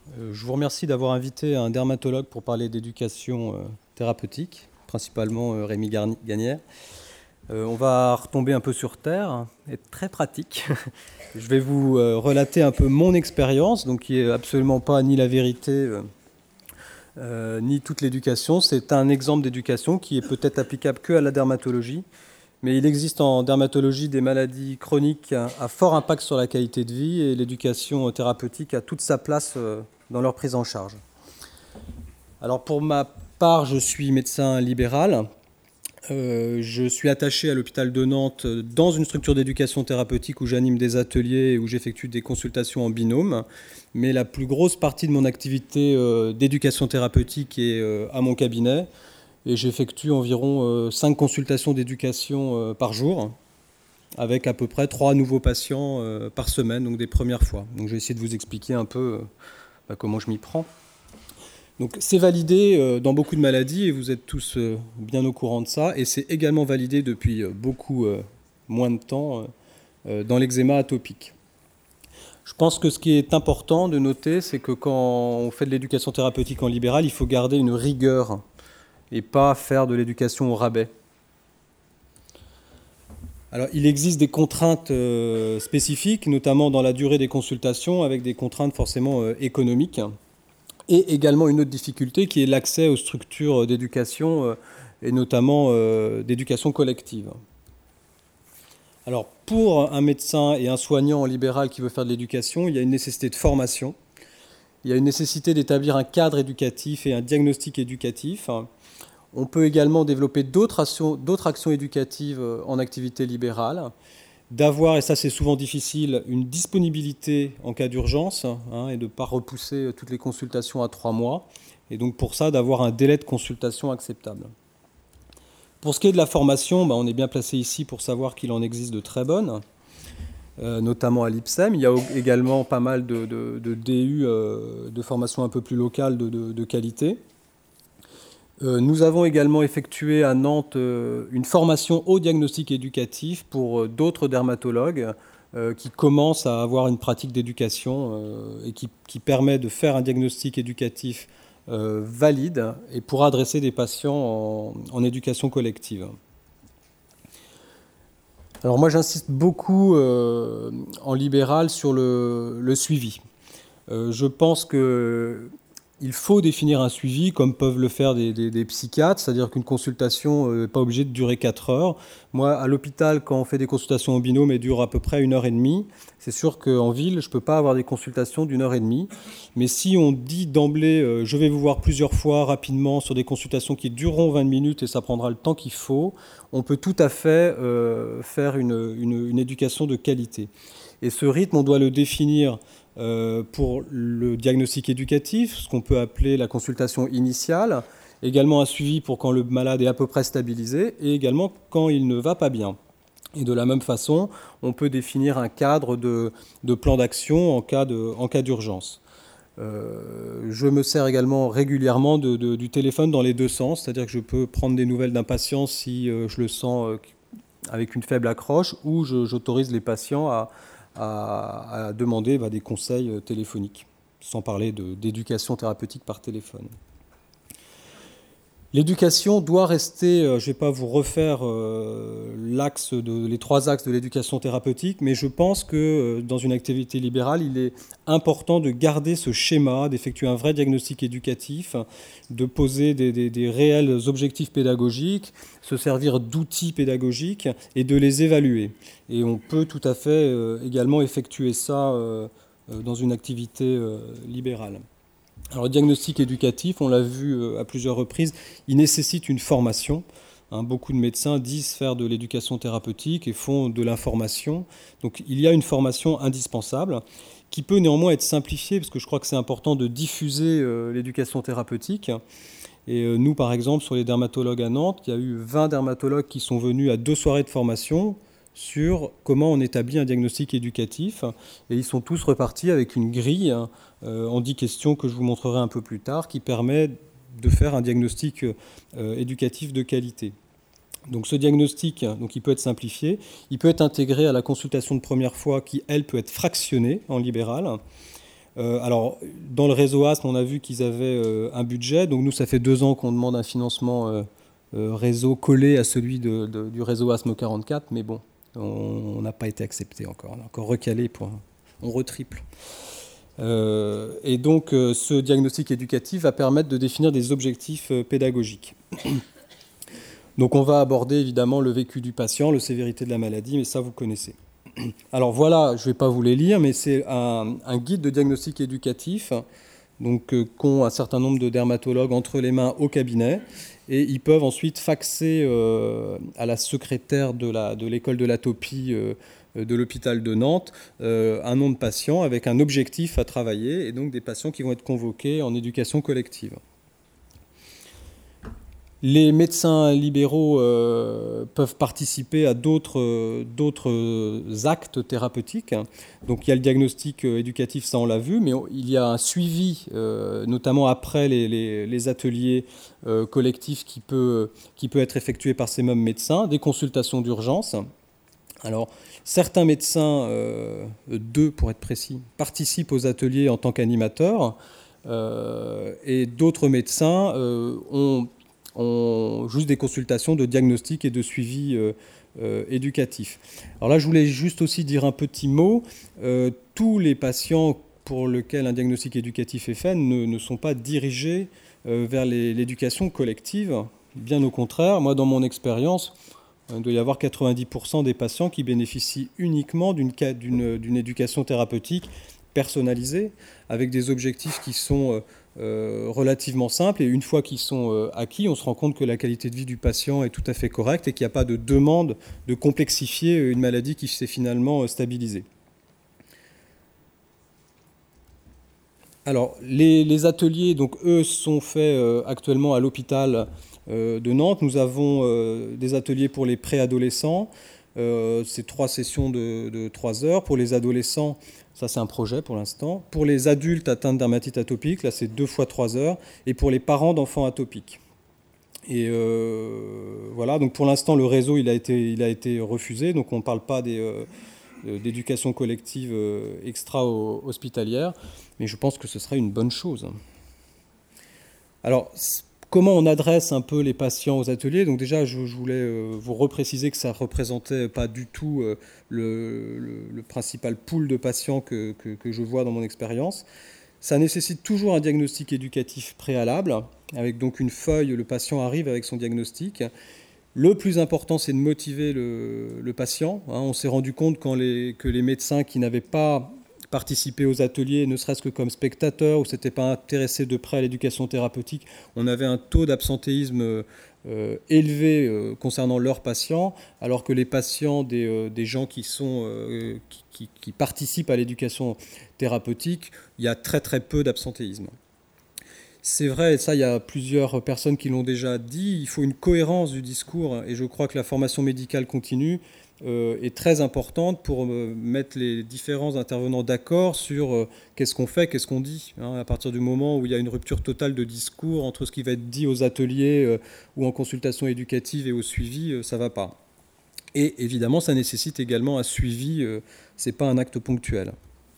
Je vous remercie d'avoir invité un dermatologue pour parler d'éducation thérapeutique, principalement Rémi Gagnère. On va retomber un peu sur terre, être très pratique. Je vais vous relater un peu mon expérience, donc qui n'est absolument pas ni la vérité ni toute l'éducation. C'est un exemple d'éducation qui est peut-être applicable que à la dermatologie, mais il existe en dermatologie des maladies chroniques à fort impact sur la qualité de vie, et l'éducation thérapeutique a toute sa place dans leur prise en charge. Alors pour ma part, je suis médecin libéral. Je suis attaché à l'hôpital de Nantes dans une structure d'éducation thérapeutique où j'anime des ateliers et où j'effectue des consultations en binôme. Mais la plus grosse partie de mon activité d'éducation thérapeutique est à mon cabinet. Et j'effectue environ 5 consultations d'éducation par jour, avec à peu près 3 nouveaux patients par semaine, donc des premières fois. Donc je vais essayer de vous expliquer un peu comment je m'y prends. Donc c'est validé dans beaucoup de maladies, et vous êtes tous bien au courant de ça, et c'est également validé depuis beaucoup moins de temps dans l'eczéma atopique. Je pense que ce qui est important de noter, c'est que quand on fait de l'éducation thérapeutique en libéral, il faut garder une rigueur et pas faire de l'éducation au rabais. Alors, il existe des contraintes spécifiques, notamment dans la durée des consultations, avec des contraintes forcément économiques. Et également une autre difficulté qui est l'accès aux structures d'éducation et notamment d'éducation collective. Alors pour un médecin et un soignant en libéral qui veut faire de l'éducation, il y a une nécessité de formation, il y a une nécessité d'établir un cadre éducatif et un diagnostic éducatif. On peut également développer d'autres actions éducatives en activité libérale, d'avoir, et ça c'est souvent difficile, une disponibilité en cas d'urgence, et de ne pas repousser toutes les consultations à 3 mois, et donc pour ça d'avoir un délai de consultation acceptable. Pour ce qui est de la formation, on est bien placé ici pour savoir qu'il en existe de très bonnes, notamment à l'IPSEM. Il y a également pas mal de DU, de formation un peu plus locale de qualité. Nous avons également effectué à Nantes une formation au diagnostic éducatif pour d'autres dermatologues qui commencent à avoir une pratique d'éducation et qui permet de faire un diagnostic éducatif valide et pour adresser des patients en éducation collective. Alors moi j'insiste beaucoup en libéral sur le suivi. Je pense que il faut définir un suivi comme peuvent le faire des psychiatres, c'est-à-dire qu'une consultation n'est pas obligée de durer 4 heures. Moi, à l'hôpital, quand on fait des consultations en binôme, elles durent à peu près 1h30. C'est sûr qu'en ville, je ne peux pas avoir des consultations d'1h30. Mais si on dit d'emblée, je vais vous voir plusieurs fois rapidement sur des consultations qui dureront 20 minutes et ça prendra le temps qu'il faut, on peut tout à fait faire une éducation de qualité. Et ce rythme, on doit le définir pour le diagnostic éducatif, ce qu'on peut appeler la consultation initiale, également un suivi pour quand le malade est à peu près stabilisé, et également quand il ne va pas bien. Et de la même façon, on peut définir un cadre de plan d'action en cas d'urgence. Je me sers également régulièrement du téléphone dans les deux sens, c'est-à-dire que je peux prendre des nouvelles d'un patient si je le sens avec une faible accroche, ou j'autorise les patients à demander des conseils téléphoniques, sans parler d'éducation thérapeutique par téléphone. L'éducation doit rester, je ne vais pas vous refaire les 3 axes de l'éducation thérapeutique, mais je pense que dans une activité libérale, il est important de garder ce schéma, d'effectuer un vrai diagnostic éducatif, de poser des réels objectifs pédagogiques, se servir d'outils pédagogiques et de les évaluer. Et on peut tout à fait également effectuer ça dans une activité libérale. Alors, le diagnostic éducatif, on l'a vu à plusieurs reprises, il nécessite une formation. Beaucoup de médecins disent faire de l'éducation thérapeutique et font de l'information. Donc, il y a une formation indispensable qui peut néanmoins être simplifiée, parce que je crois que c'est important de diffuser l'éducation thérapeutique. Et nous, par exemple, sur les dermatologues à Nantes, il y a eu 20 dermatologues qui sont venus à 2 soirées de formation sur comment on établit un diagnostic éducatif. Et ils sont tous repartis avec une grille en 10 questions que je vous montrerai un peu plus tard, qui permet de faire un diagnostic éducatif de qualité. Donc ce diagnostic, il peut être simplifié, il peut être intégré à la consultation de première fois qui, elle, peut être fractionnée en libéral. Alors, dans le réseau ASM, on a vu qu'ils avaient un budget. Donc nous, ça fait 2 ans qu'on demande un financement réseau collé à celui du réseau ASM 44. Mais bon, on n'a pas été accepté encore. On a encore recalé, on retriple. Et donc, ce diagnostic éducatif va permettre de définir des objectifs pédagogiques. Donc, on va aborder évidemment le vécu du patient, la sévérité de la maladie, mais ça, vous connaissez. Alors voilà, je ne vais pas vous les lire, mais c'est un guide de diagnostic éducatif donc, qu'ont un certain nombre de dermatologues entre les mains au cabinet. Et ils peuvent ensuite faxer à la secrétaire de l'école de l'atopie de l'hôpital de Nantes un nom de patient avec un objectif à travailler, et donc des patients qui vont être convoqués en éducation collective. Les médecins libéraux peuvent participer à d'autres actes thérapeutiques. Donc il y a le diagnostic éducatif, ça on l'a vu, mais il y a un suivi, notamment après les ateliers collectifs qui peut être effectué par ces mêmes médecins, des consultations d'urgence. Alors certains médecins, 2 pour être précis, participent aux ateliers en tant qu'animateurs, et d'autres médecins ont juste des consultations de diagnostic et de suivi éducatif. Alors là, je voulais juste aussi dire un petit mot. Tous les patients pour lesquels un diagnostic éducatif est fait ne sont pas dirigés vers l'éducation collective. Bien au contraire, moi, dans mon expérience, il doit y avoir 90% des patients qui bénéficient uniquement d'une éducation thérapeutique personnalisée, avec des objectifs qui sont relativement simples. Et une fois qu'ils sont acquis, on se rend compte que la qualité de vie du patient est tout à fait correcte et qu'il n'y a pas de demande de complexifier une maladie qui s'est finalement stabilisée. Alors, les ateliers, donc, eux, sont faits actuellement à l'hôpital de Nantes. Nous avons des ateliers pour les préadolescents. C'est 3 sessions de 3 heures. Pour les adolescents, ça c'est un projet pour l'instant. Pour les adultes atteints de dermatite atopique, là c'est 2 fois 3 heures. Et pour les parents d'enfants atopiques. Et voilà, donc pour l'instant le réseau il a été refusé, donc on ne parle pas d'éducation collective extra-hospitalière, mais je pense que ce serait une bonne chose. Alors, comment on adresse un peu les patients aux ateliers? Donc déjà, je voulais vous repréciser que ça ne représentait pas du tout le principal pool de patients que je vois dans mon expérience. Ça nécessite toujours un diagnostic éducatif préalable, avec donc une feuille, le patient arrive avec son diagnostic. Le plus important, c'est de motiver le patient. On s'est rendu compte que les médecins qui n'avaient pas participé aux ateliers, ne serait-ce que comme spectateurs, ou ne s'étaient pas intéressés de près à l'éducation thérapeutique, on avait un taux d'absentéisme élevé concernant leurs patients, alors que les patients des gens qui participent à l'éducation thérapeutique, il y a très très peu d'absentéisme. C'est vrai, et ça il y a plusieurs personnes qui l'ont déjà dit, il faut une cohérence du discours, et je crois que la formation médicale continue est très importante pour mettre les différents intervenants d'accord sur qu'est-ce qu'on fait, qu'est-ce qu'on dit. À partir du moment où il y a une rupture totale de discours entre ce qui va être dit aux ateliers ou en consultation éducative et au suivi, ça ne va pas. Et évidemment, ça nécessite également un suivi, ce n'est pas un acte ponctuel.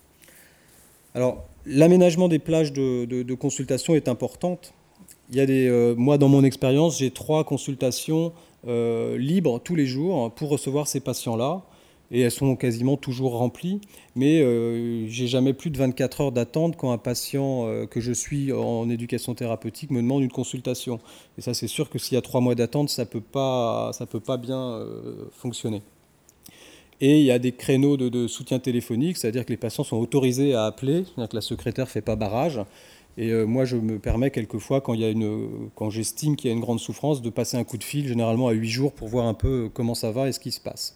Alors, l'aménagement des plages de consultation est importante. Il y a moi, dans mon expérience, j'ai 3 consultations libres tous les jours pour recevoir ces patients-là. Et elles sont quasiment toujours remplies. Mais j'ai jamais plus de 24 heures d'attente quand un patient que je suis en éducation thérapeutique me demande une consultation. Et ça, c'est sûr que s'il y a 3 mois d'attente, ça peut pas bien fonctionner. Et il y a des créneaux de soutien téléphonique, c'est-à-dire que les patients sont autorisés à appeler, c'est-à-dire que la secrétaire ne fait pas barrage. Et moi, je me permets quelquefois, quand j'estime qu'il y a une grande souffrance, de passer un coup de fil, généralement à 8 jours, pour voir un peu comment ça va et ce qui se passe.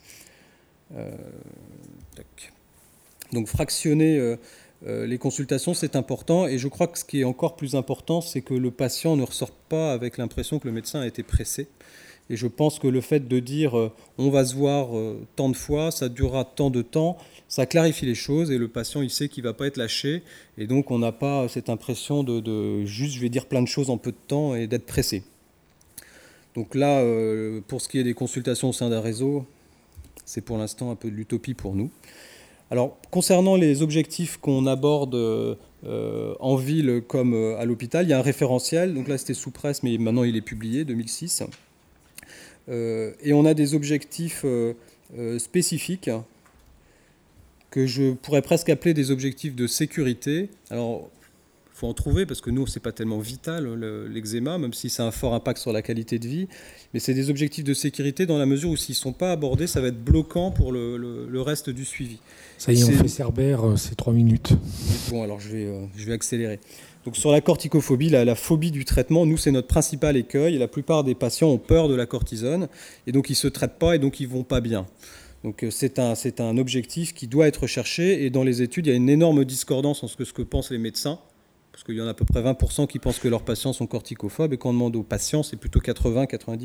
Donc fractionner les consultations, c'est important. Et je crois que ce qui est encore plus important, c'est que le patient ne ressort pas avec l'impression que le médecin a été pressé. Et je pense que le fait de dire on va se voir tant de fois, ça durera tant de temps, ça clarifie les choses et le patient il sait qu'il ne va pas être lâché. Et donc on n'a pas cette impression de juste je vais dire plein de choses en peu de temps et d'être pressé. Donc là, pour ce qui est des consultations au sein d'un réseau, c'est pour l'instant un peu de l'utopie pour nous. Alors concernant les objectifs qu'on aborde en ville comme à l'hôpital. Il y a un référentiel, donc là c'était sous presse, mais maintenant il est publié, 2006. Et on a des objectifs spécifiques que je pourrais presque appeler des objectifs de sécurité. Alors, il faut en trouver, parce que nous, ce n'est pas tellement vital, l'eczéma, même si ça a un fort impact sur la qualité de vie. Mais c'est des objectifs de sécurité dans la mesure où s'ils ne sont pas abordés, ça va être bloquant pour le reste du suivi. Ça y est, on fait Cerbère, c'est 3 minutes. Bon, alors je vais accélérer. Donc sur la corticophobie, la phobie du traitement, nous, c'est notre principal écueil. La plupart des patients ont peur de la cortisone, et donc ils ne se traitent pas, et donc ils ne vont pas bien. Donc c'est un objectif qui doit être recherché, et dans les études, il y a une énorme discordance entre ce que pensent les médecins, parce qu'il y en a à peu près 20% qui pensent que leurs patients sont corticophobes, et quand on demande aux patients, c'est plutôt 80-90%.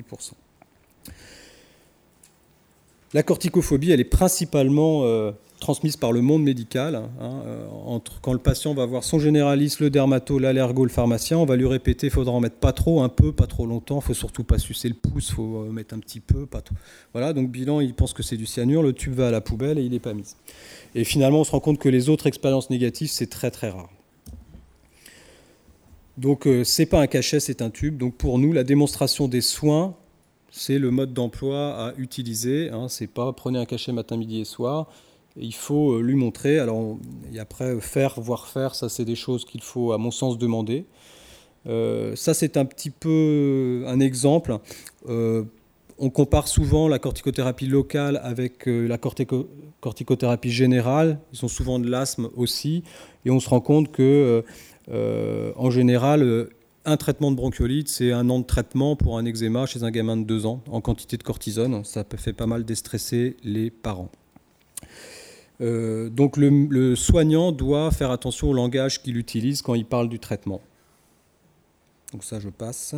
La corticophobie, elle est principalement transmise par le monde médical. Quand le patient va voir son généraliste, le dermato, l'allergo, le pharmacien, on va lui répéter, il faudra en mettre pas trop, un peu, pas trop longtemps, il ne faut surtout pas sucer le pouce, il faut mettre un petit peu, pas trop. Voilà, donc bilan, il pense que c'est du cyanure, le tube va à la poubelle et il n'est pas mis. Et finalement, on se rend compte que les autres expériences négatives, c'est très très rare. Donc ce n'est pas un cachet, c'est un tube. Donc pour nous, la démonstration des soins, c'est le mode d'emploi à utiliser. C'est pas prenez un cachet matin, midi et soir. Il faut lui montrer. Alors, et après, faire, voir faire, ça, c'est des choses qu'il faut, à mon sens, demander. Ça, c'est un petit peu un exemple. On compare souvent la corticothérapie locale avec la corticothérapie générale. Ils ont souvent de l'asthme aussi. Et on se rend compte que, en général, un traitement de bronchiolite, c'est 1 an de traitement pour un eczéma chez un gamin de 2 ans en quantité de cortisone. Ça fait pas mal déstresser les parents. Donc le soignant doit faire attention au langage qu'il utilise quand il parle du traitement. Donc ça, je passe.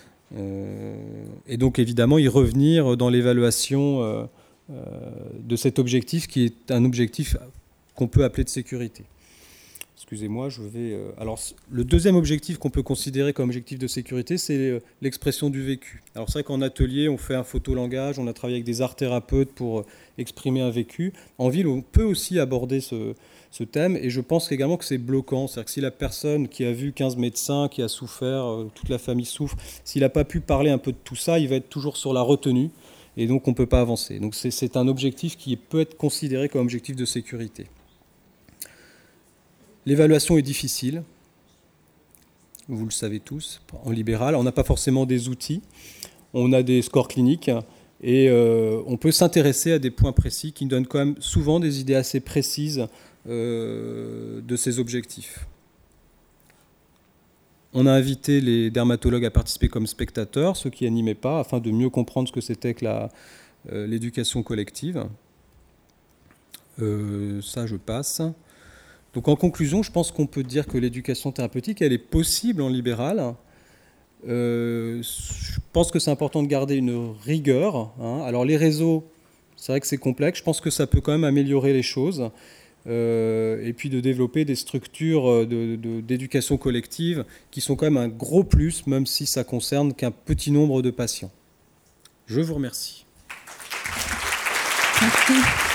Et donc évidemment, y revenir dans l'évaluation de cet objectif qui est un objectif qu'on peut appeler de sécurité. Excusez-moi, je vais... Alors, le deuxième objectif qu'on peut considérer comme objectif de sécurité, c'est l'expression du vécu. Alors, c'est vrai qu'en atelier, on fait un photolangage, on a travaillé avec des art-thérapeutes pour exprimer un vécu. En ville, on peut aussi aborder ce thème, et je pense également que c'est bloquant. C'est-à-dire que si la personne qui a vu 15 médecins, qui a souffert, toute la famille souffre, s'il n'a pas pu parler un peu de tout ça, il va être toujours sur la retenue, et donc on ne peut pas avancer. Donc, c'est un objectif qui peut être considéré comme objectif de sécurité. L'évaluation est difficile, vous le savez tous, en libéral. On n'a pas forcément des outils, on a des scores cliniques et on peut s'intéresser à des points précis qui nous donnent quand même souvent des idées assez précises de ces objectifs. On a invité les dermatologues à participer comme spectateurs, ceux qui n'animaient pas, afin de mieux comprendre ce que c'était que l'éducation collective. Ça, je passe. Donc en conclusion, je pense qu'on peut dire que l'éducation thérapeutique, elle est possible en libéral. Je pense que c'est important de garder une rigueur. Alors les réseaux, c'est vrai que c'est complexe. Je pense que ça peut quand même améliorer les choses. Et puis de développer des structures d'éducation collective qui sont quand même un gros plus, même si ça concerne qu'un petit nombre de patients. Je vous remercie. Merci.